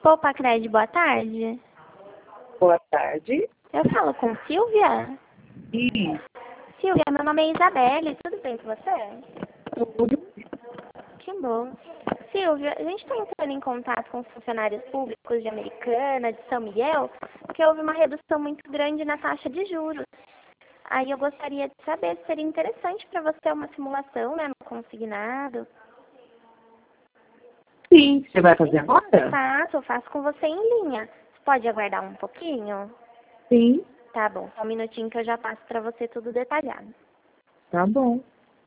Poupa Crédito, boa tarde. Boa tarde. Eu falo com Silvia? Isso. Silvia, meu nome é Isabelle, tudo bem com você? Tudo. Que bom. Silvia, a gente está entrando em contato com os funcionários públicos de Americana, de São Miguel, porque houve uma redução muito grande na taxa de juros. Aí eu gostaria de saber se seria interessante para você uma simulação, né, no consignado. Sim, você vai fazer agora? Faço, eu faço com você em linha. Você pode aguardar um pouquinho? Sim, Tá bom, só um minutinho que eu já passo para você tudo detalhado. tá bom.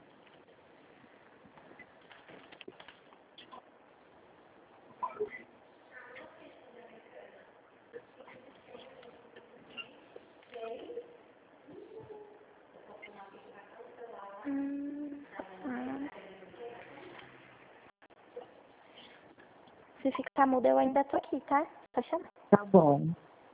Ah. Se ficar mudo, eu ainda tô aqui, tá? Tá chamando. Tá bom.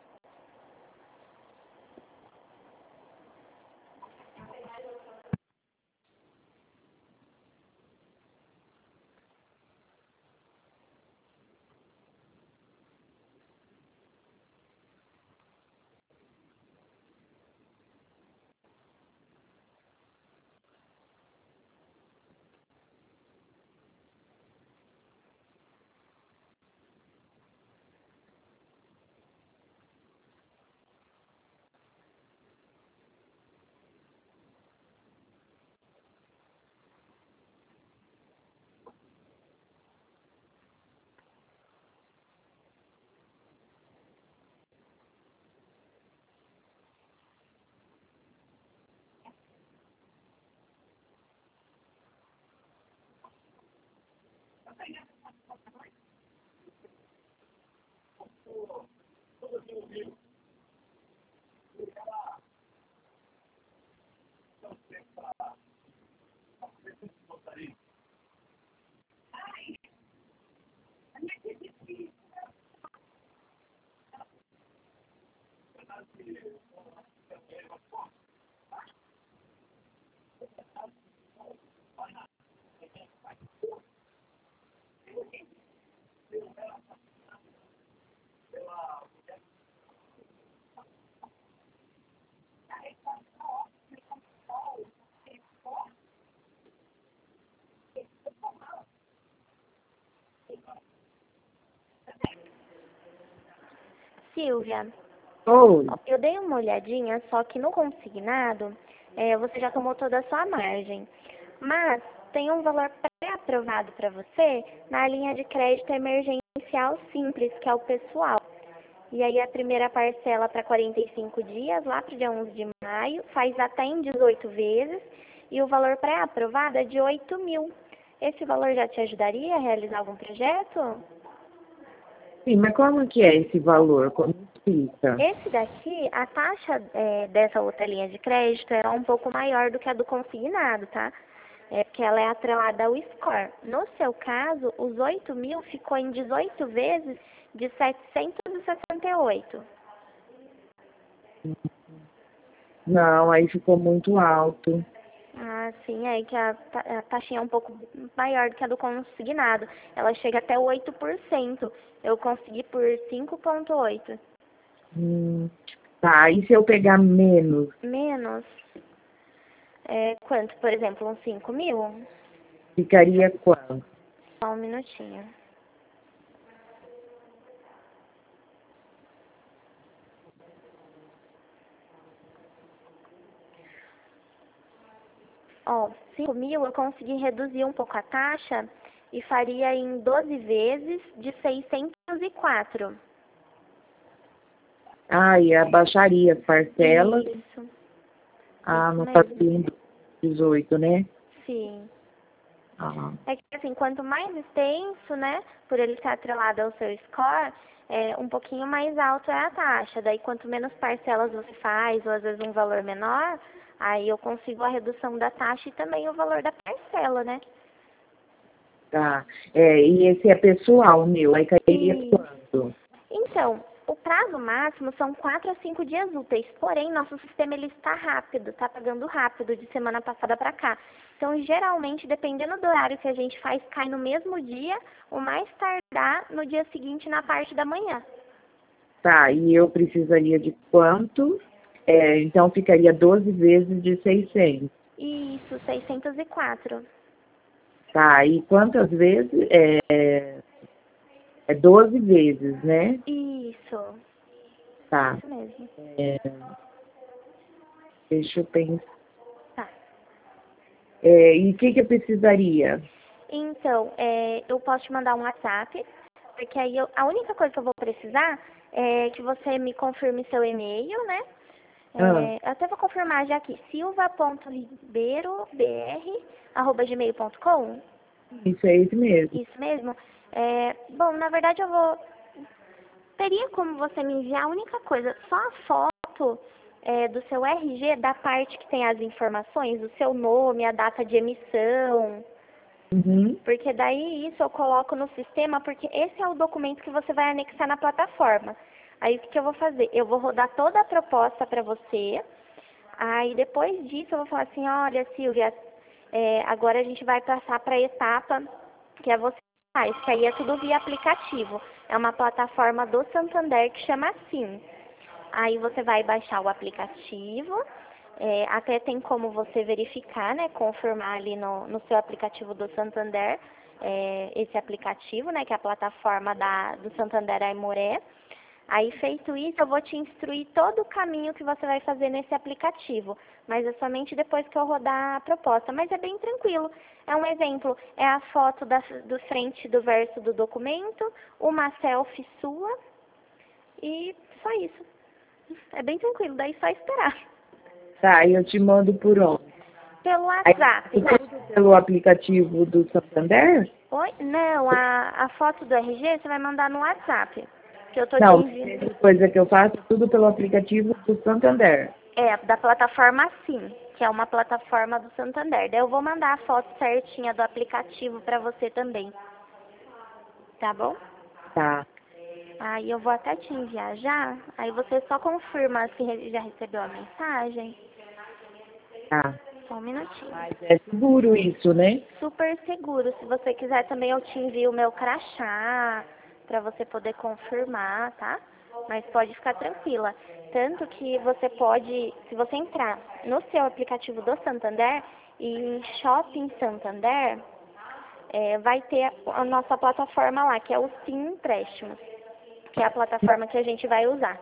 Silvia, Oi. eu dei uma olhadinha, só que no consignado, você já tomou toda a sua margem. Mas tem um valor pré-aprovado para você na linha de crédito emergencial simples, que é o pessoal. E aí a primeira parcela para 45 dias, lá para o dia 11 de maio, faz até em 18 vezes, e o valor pré-aprovado é de 8 mil. Esse valor já te ajudaria a realizar algum projeto? Sim, mas como que é esse valor? Como fica? Esse daqui, a taxa dessa outra linha de crédito era um pouco maior do que a do consignado, tá? É porque ela é atrelada ao score. No seu caso, os 8 mil ficou em 18 vezes de 768. Não, aí ficou muito alto. Ah, sim, aí que a taxinha é um pouco maior do que a do consignado. Ela chega até 8%. Eu consegui por 5,8%. Hum, tá, e se eu pegar menos? Menos, quanto? Por exemplo, uns 5 mil? Ficaria quanto? Só um minutinho. Ó, 5 mil eu consegui reduzir um pouco a taxa e faria em 12 vezes de 604. Ah, e abaixaria as parcelas. Isso, Ah, isso não mesmo. fazia em 18, né? Sim. Ah, É que assim, quanto mais extenso, né, por ele estar atrelado ao seu score, um pouquinho mais alto é a taxa. Daí quanto menos parcelas você faz, ou às vezes um valor menor, aí eu consigo a redução da taxa e também o valor da parcela, né? tá. É, e esse é pessoal meu, aí cairia E quanto? então, o prazo máximo são 4 a 5 dias úteis, porém nosso sistema ele está rápido, está pagando rápido de semana passada para cá. Então, geralmente, dependendo do horário que a gente faz, cai no mesmo dia, o mais tardar no dia seguinte na parte da manhã. Tá, e eu precisaria de quanto? Então ficaria 12 vezes de 600. Isso, 604. Tá, e quantas vezes? É 12 vezes, né? Isso. Tá. Isso mesmo. Deixa eu pensar. Tá. E o que eu precisaria? Então, eu posso te mandar um WhatsApp, porque aí a única coisa que eu vou precisar é que você me confirme seu e-mail, né? Eu até vou confirmar já aqui, silva.ribeirobr@gmail.com. Isso é isso mesmo. Isso mesmo? Bom, na verdade teria como você me enviar a única coisa, só a foto do seu RG, da parte que tem as informações, o seu nome, a data de emissão. Uhum. Porque daí isso eu coloco no sistema, porque esse é o documento que você vai anexar na plataforma. Aí o que eu vou fazer? Eu vou rodar toda a proposta para você. Aí depois disso eu vou falar assim, olha Silvia, agora a gente vai passar para a etapa que é você faz, que aí é tudo via aplicativo. É uma plataforma do Santander que chama assim. Aí você vai baixar o aplicativo. Até tem como você verificar, né, confirmar ali no seu aplicativo do Santander, esse aplicativo, né, que é a plataforma do Santander Aimoré. Aí, feito isso, eu vou te instruir todo o caminho que você vai fazer nesse aplicativo, mas é somente depois que eu rodar a proposta. Mas é bem tranquilo. É um exemplo, é a foto do frente do verso do documento, uma selfie sua e só isso. É bem tranquilo, daí é só esperar. Tá, e eu te mando por onde? Pelo WhatsApp. Pelo aplicativo do Santander? Oi? Não, a foto do RG você vai mandar no WhatsApp. Que eu tô te Não, enviando. coisa que eu faço tudo pelo aplicativo do Santander. Da plataforma Sim, que é uma plataforma do Santander. Daí eu vou mandar a foto certinha do aplicativo pra você também. Tá bom? Tá. Aí eu vou até te enviar já. Aí você só confirma se já recebeu a mensagem. Tá. Só um minutinho. Mas é seguro isso, né? Super seguro. Se você quiser também eu te envio o meu crachá para você poder confirmar, tá? Mas pode ficar tranquila. Tanto que você pode, se você entrar no seu aplicativo do Santander e em Shopping Santander, vai ter a nossa plataforma lá, que é o Sim Empréstimos, que é a plataforma que a gente vai usar.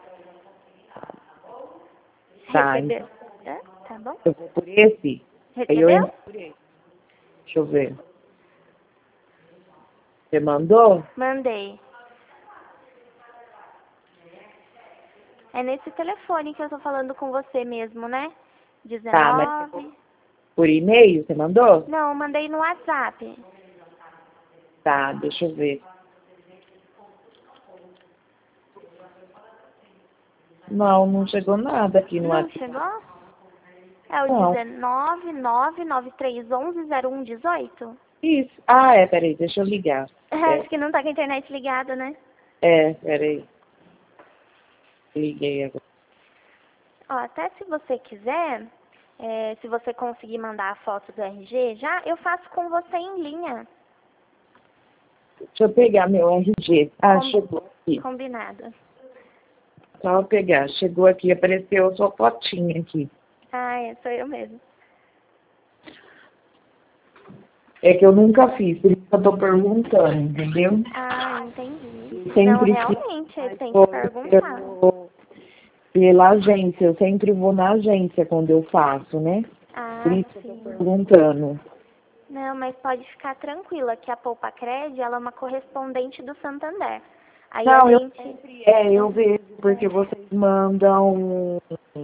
Tá. Recebeu? Tá bom? Eu vou por esse? Aí eu Recebeu? entro por esse. Deixa eu ver. Você mandou? Mandei. É nesse telefone que eu tô falando com você mesmo, né? Tá, mas 19. por e-mail você mandou? Não, eu mandei no WhatsApp. Tá, deixa eu ver. Não chegou nada aqui no Não WhatsApp. chegou? É o Não. 19993110118? Isso. Peraí, deixa eu ligar. Acho que não tá com a internet ligada, né? Peraí. Liguei agora. Ó, até se você quiser, se você conseguir mandar a foto do RG, já eu faço com você em linha. Deixa eu pegar meu RG. Chegou aqui. Combinado. Só eu pegar. Chegou aqui, apareceu a sua fotinha aqui. Sou eu mesmo. É que eu nunca fiz, por isso que eu tô perguntando, entendeu? Entendi. Sempre Não, realmente, tem que perguntar. Pela agência, eu sempre vou na agência quando eu faço, né? Por isso que eu Sim. tô perguntando. Não, mas pode ficar tranquila que a Poupa Cred, ela é uma correspondente do Santander. Aí Não, a gente... eu vejo, porque vocês mandam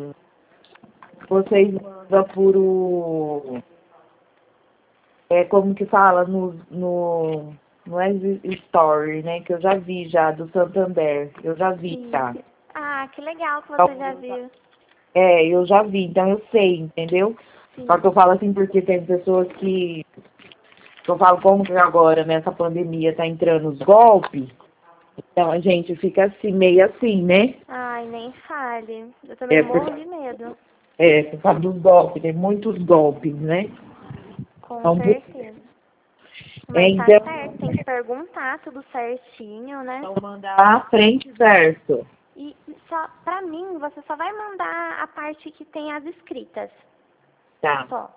por o... como que fala? No é Story, né? Que eu já vi já, do Santander. Eu já vi, tá? que legal que você já viu. Eu já vi, então eu sei, entendeu? Sim. Só que eu falo assim porque tem pessoas que eu falo como que agora, nessa pandemia, tá entrando os golpes. Então a gente fica assim, meio assim, né? Ai, nem fale. Eu também morro de medo. Por causa dos golpes, tem muitos golpes, né? Com Então, certeza. Mas tá então, certo, tem que perguntar tudo certinho, né? vão mandar a frente e verso. E só, pra mim, você só vai mandar a parte que tem as escritas. Tá. Só.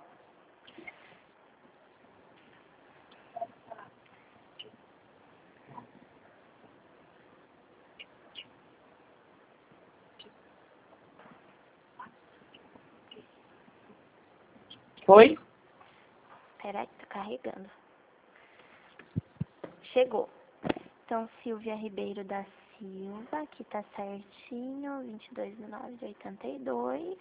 Foi? Peraí, tá carregando. Chegou. Então, Silvia Ribeiro da Silva, aqui tá certinho, 22.982.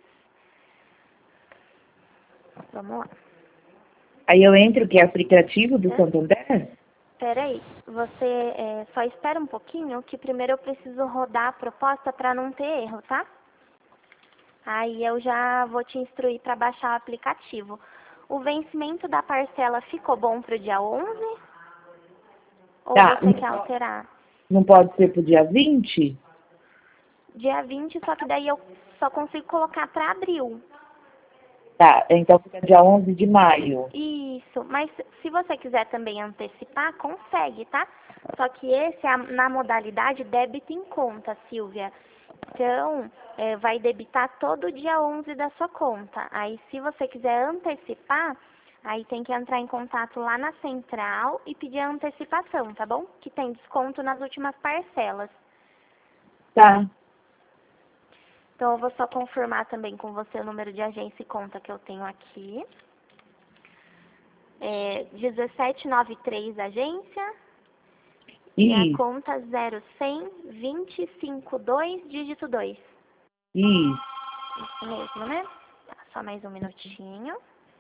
Vamos lá. Aí eu entro, que é aplicativo do Santander? Peraí, você só espera um pouquinho, que primeiro eu preciso rodar a proposta para não ter erro, tá? Aí eu já vou te instruir para baixar o aplicativo. O vencimento da parcela ficou bom para o dia 11? Ou Tá. você quer alterar? Não pode ser pro dia 20? Dia 20, só que daí eu só consigo colocar para abril. Tá, então fica dia 11 de maio. Isso, mas se você quiser também antecipar, consegue, tá? Só que esse é na modalidade débito em conta, Silvia. Então, vai debitar todo dia 11 da sua conta. Aí, se você quiser antecipar, aí tem que entrar em contato lá na central e pedir a antecipação, tá bom? Que tem desconto nas últimas parcelas. Tá. Então, eu vou só confirmar também com você o número de agência e conta que eu tenho aqui. 1793 agência e a Isso, conta 0100 252, dígito 2. isso. Isso mesmo, né? Tá, só mais um minutinho.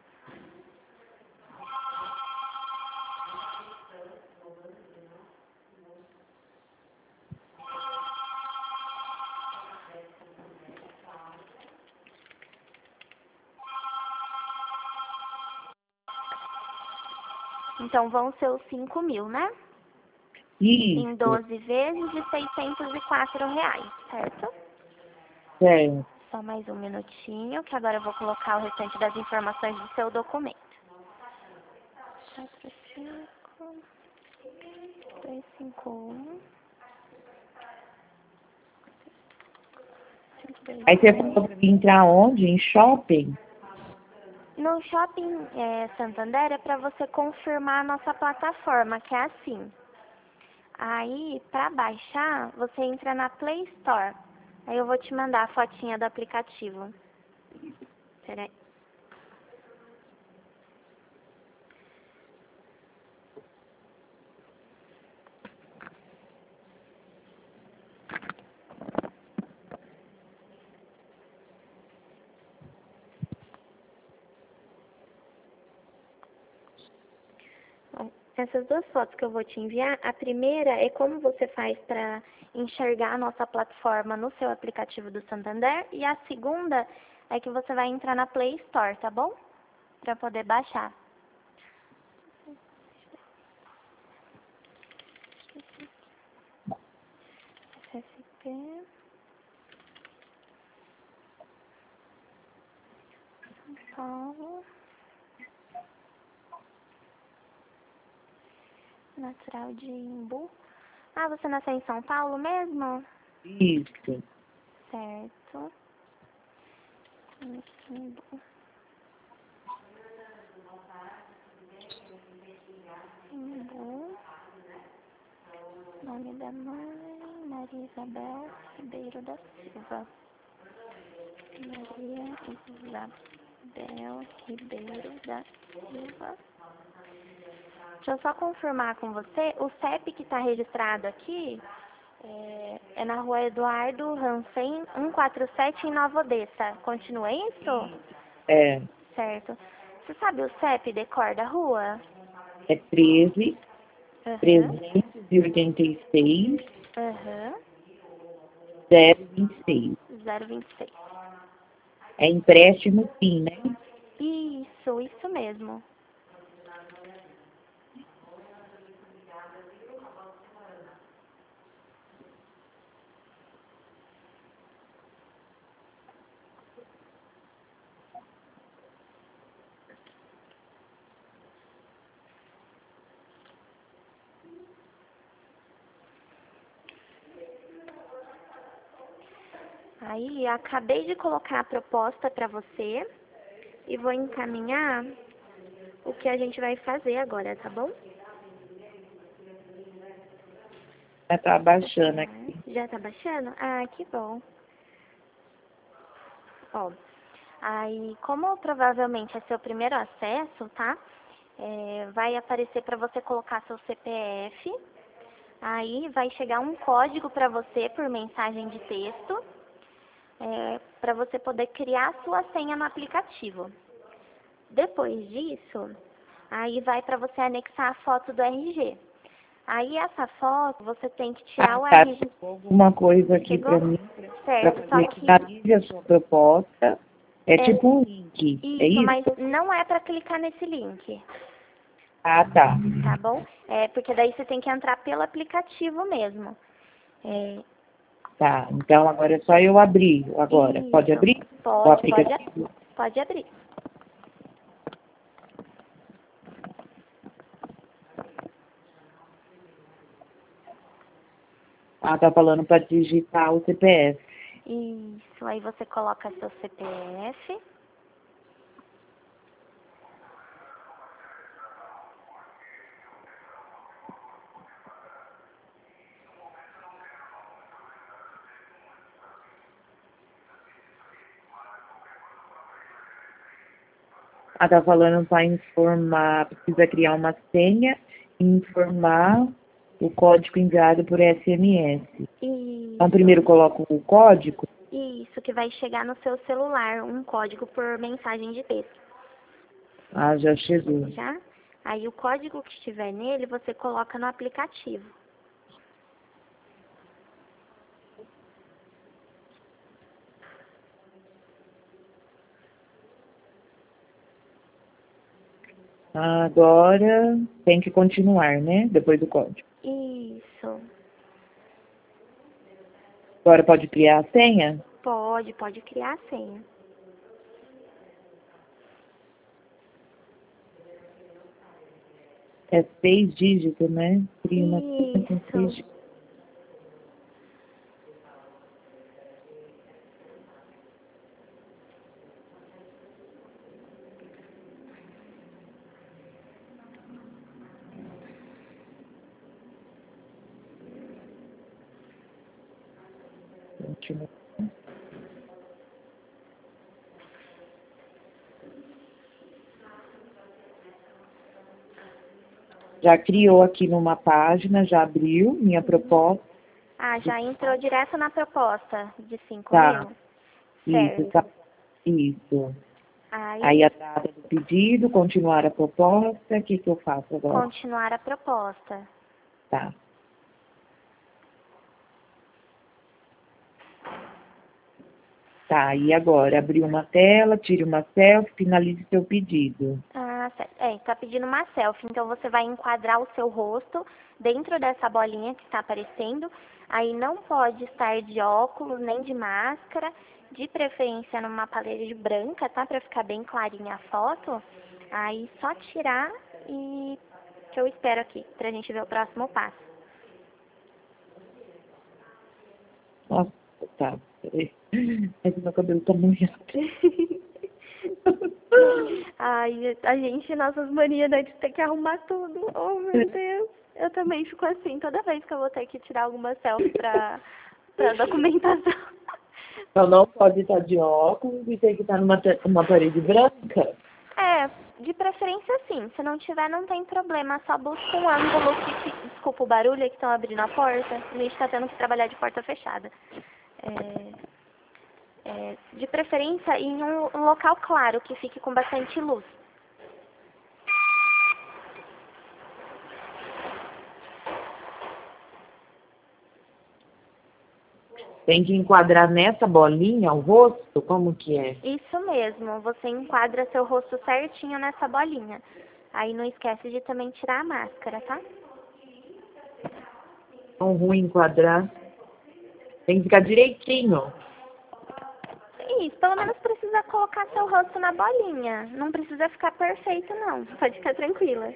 Então, vão ser os 5.000, né? Em Isso. 12 vezes de R$ 604, certo? Certo. Só mais um minutinho, que agora eu vou colocar o restante das informações do seu documento. 45 251 Aí você falou pra mim entrar onde? Em shopping? No Shopping Santander é para você confirmar a nossa plataforma, que é assim. Aí, para baixar, você entra na Play Store. Aí eu vou te mandar a fotinha do aplicativo. Peraí. Bom, essas duas fotos que eu vou te enviar, a primeira é como você faz para enxergar a nossa plataforma no seu aplicativo do Santander. E a segunda é que você vai entrar na Play Store, tá bom? Para poder baixar. SSP. São Paulo. Natural de Imbu. Ah, você nasceu em São Paulo mesmo? Isso. Certo. Imbu. Imbu. Nome da mãe, Maria Isabel Ribeiro da Silva. Maria Isabel Ribeiro da Silva. Deixa eu só confirmar com você, o CEP que está registrado aqui é na rua Eduardo Ranfen, 147 em Nova Odessa. Continua isso? É. Certo. Você sabe o CEP decor da rua? É 13, Aham. 386, Aham. 026. 026. É empréstimo PIN, né? Isso mesmo. Aí, acabei de colocar a proposta para você e vou encaminhar o que a gente vai fazer agora, tá bom? Já tá baixando aqui. Já tá baixando? Ah, que bom. Ó, aí, como provavelmente é seu primeiro acesso, tá? Vai aparecer para você colocar seu CPF. Aí vai chegar um código para você por mensagem de texto, para você poder criar a sua senha no aplicativo. Depois disso, aí vai para você anexar a foto do RG. Aí essa foto você tem que tirar o Tá, RG. chegou alguma coisa aqui Chegou? pra mim, pra Certo, só fazer que finalize a sua proposta. É tipo um link, é isso, mas isso? não é para clicar nesse link, Ah, tá. tá bom? Porque daí você tem que entrar pelo aplicativo mesmo. Tá, então agora é só eu abrir agora. Pode Isso, abrir o pode, aplicativo? pode abrir. Ah, tá falando para digitar o CPF. Isso, aí você coloca seu CPF. Ah, tá falando para informar, precisa criar uma senha e informar o código enviado por SMS. Então, primeiro Isso, coloco o código. isso, que vai chegar no seu celular, um código por mensagem de texto, Ah, já chegou. já? Aí o código que estiver nele, você coloca no aplicativo. Agora tem que continuar, né? Depois do código. Isso, Agora pode criar a senha? pode criar a senha. É 6 dígitos, né? Cria uma senha com 6 Isso, dígitos. Continua. Já criou aqui numa página, já abriu minha proposta. ah, já entrou direto na proposta de 5 Tá, mil? isso, Certo. tá, isso. Aí, Aí a data do pedido, continuar a proposta, o que que eu faço agora? continuar a proposta. Tá. Tá, e agora? Abrir uma tela, tire uma selfie, finalize seu pedido. Ah, certo. Tá pedindo uma selfie, então você vai enquadrar o seu rosto dentro dessa bolinha que está aparecendo. Aí não pode estar de óculos nem de máscara, de preferência numa parede branca, tá? Pra ficar bem clarinha a foto. Aí só tirar e que eu espero aqui, pra gente ver o próximo passo. Nossa, tá, peraí. É que meu cabelo tá molhado. Ai, a gente, nossas manias, né, de ter que arrumar tudo. Oh, meu Deus. Eu também fico assim, toda vez que eu vou ter que tirar alguma selfie pra documentação. Então não pode estar de óculos e tem que estar numa parede branca. De preferência sim. Se não tiver, não tem problema. Só busca um ângulo desculpa o barulho, é que estão abrindo a porta. A gente tá tendo que trabalhar de porta fechada. De preferência em um local claro, que fique com bastante luz. Tem que enquadrar nessa bolinha o rosto? Como que é? Isso mesmo, você enquadra seu rosto certinho nessa bolinha. Aí não esquece de também tirar a máscara, tá? Tão ruim enquadrar. Tem que ficar direitinho. Isso, pelo menos precisa colocar seu rosto na bolinha. Não precisa ficar perfeito, não. Pode ficar tranquila.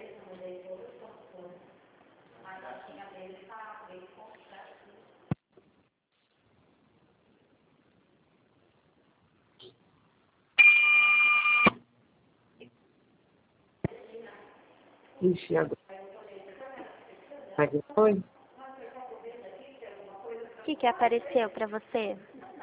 Ixi, agora. Aí foi? O que que apareceu para você?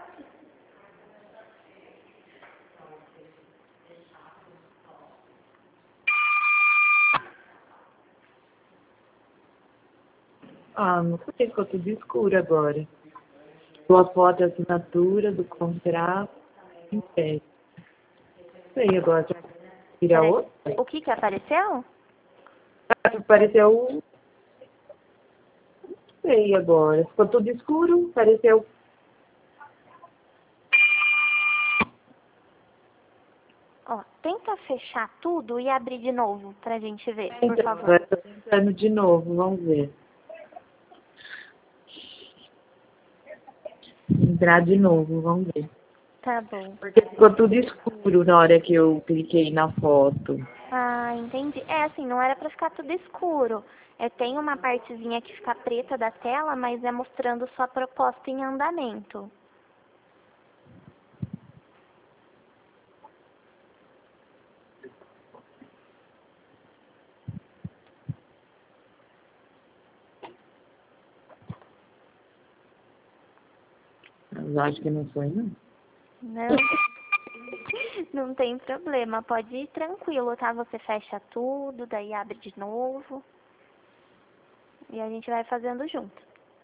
Ah, não sei, ficou tudo escuro agora. Sua foto, a assinatura do contrato, impede. Não sei, agora já tira Peraí. outra. O que que apareceu? Apareceu, não sei agora. Ficou tudo escuro, apareceu. Ó, tenta fechar tudo e abrir de novo pra gente ver, por Então, favor. agora estou tentando de novo, vamos ver. Entrar de novo, vamos ver. Tá bom. Porque ficou tudo escuro na hora que eu cliquei na foto. Ah, entendi. É assim, não era pra ficar tudo escuro. É, tem uma partezinha que fica preta da tela, mas é mostrando sua proposta em andamento. Mas acho que não foi, não. Não, não tem problema. Pode ir tranquilo, tá? Você fecha tudo, daí abre de novo. E a gente vai fazendo junto.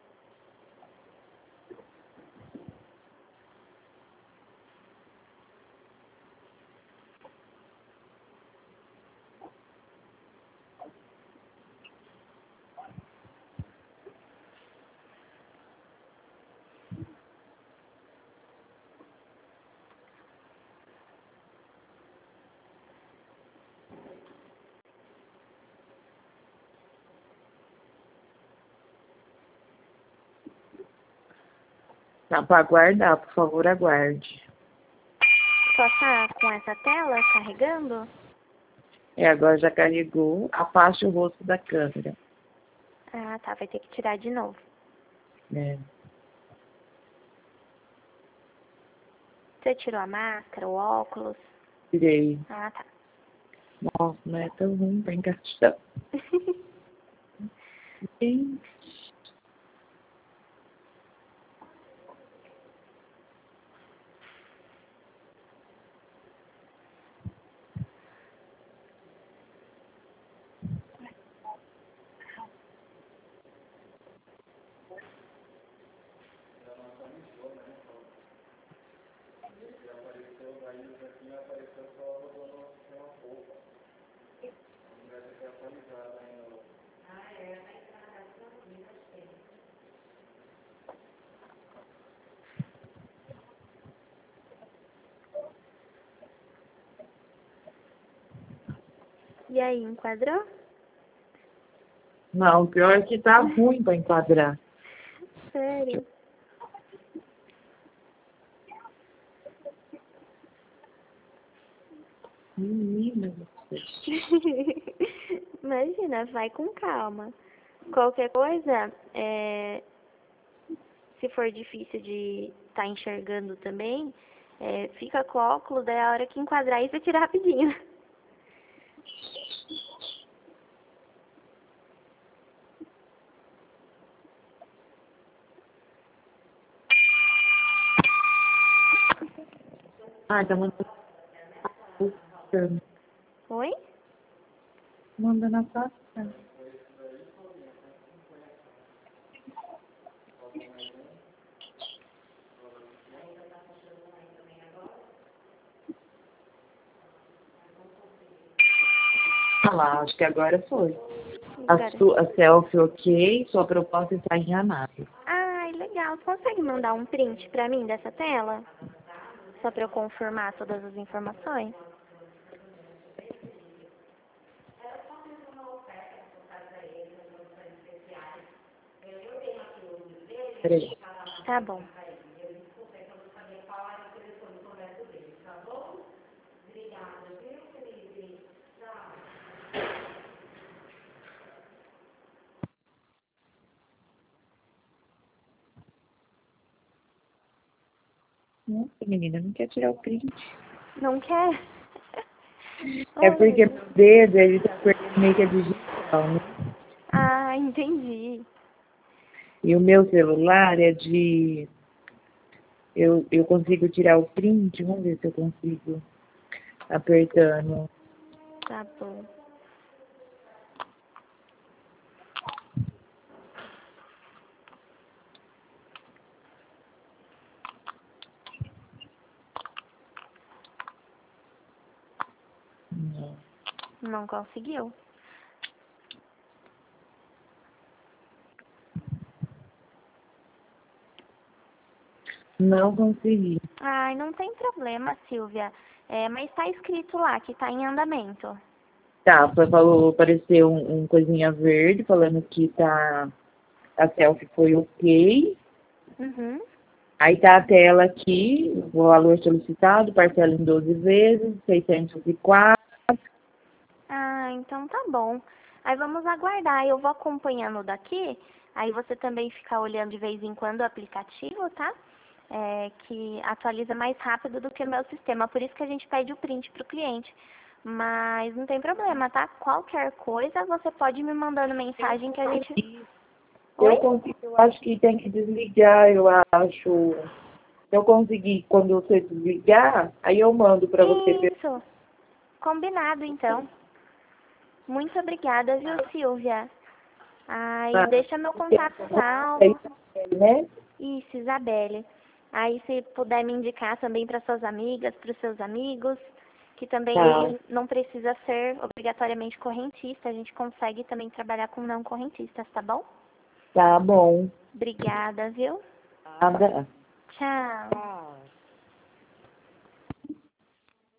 Tá para aguardar, por favor, aguarde. Só tá com essa tela carregando? É, agora já carregou. Afaste o rosto da câmera. Ah, tá. Vai ter que tirar de novo. É. Você tirou a máscara, o óculos? Tirei. Ah, tá. Nossa, não é tão ruim para encaixar. Gente. E aí, enquadrou? Não, o pior é que tá ruim para enquadrar. Sério? Menina do céu. Imagina, vai com calma. Qualquer coisa, se for difícil de estar enxergando também, fica com o óculos, daí a hora que enquadrar aí você tira rapidinho. Ah, tá mandando. Oi? Mandando a pasta. Ah lá, acho que agora foi. Agora. A selfie ok, sua proposta está em análise. Ai, legal. Você consegue mandar um print pra mim dessa tela? Só pra eu confirmar todas as informações? Peraí. Tá bom. Nossa, menina, não quer tirar o print. Não quer? É Oh, meu porque Deus. meu dedo, ele tá perdendo meio que a digitação. né? Ah, entendi. E o meu celular é de... Eu consigo tirar o print, vamos ver se eu consigo apertando. Tá bom. Não, Não conseguiu? não consegui. Ai, não tem problema, Silvia. Mas tá escrito lá que tá em andamento. Tá, falou, apareceu um coisinha verde falando que a selfie foi ok. Uhum. Aí tá a tela aqui, o valor solicitado, parcela em 12 vezes, 604. Ah, então tá bom. Aí vamos aguardar. Eu vou acompanhando daqui. Aí você também fica olhando de vez em quando o aplicativo, tá? Que atualiza mais rápido do que o meu sistema. Por isso que a gente pede o print pro cliente. Mas não tem problema, tá? Qualquer coisa você pode me mandando mensagem que a gente. Eu Oi? consigo, eu acho que tem que desligar, eu acho. Se eu conseguir, quando você desligar, aí eu mando para você. Isso. Combinado, então. Muito obrigada, viu, Silvia? Aí deixa meu contato salvo. Né? Isso, Isabelle. Aí se puder me indicar também para suas amigas, para os seus amigos, que Tá, também não precisa ser obrigatoriamente correntista, a gente consegue também trabalhar com não correntistas, tá bom? tá bom. Obrigada, viu? Nada. Tchau.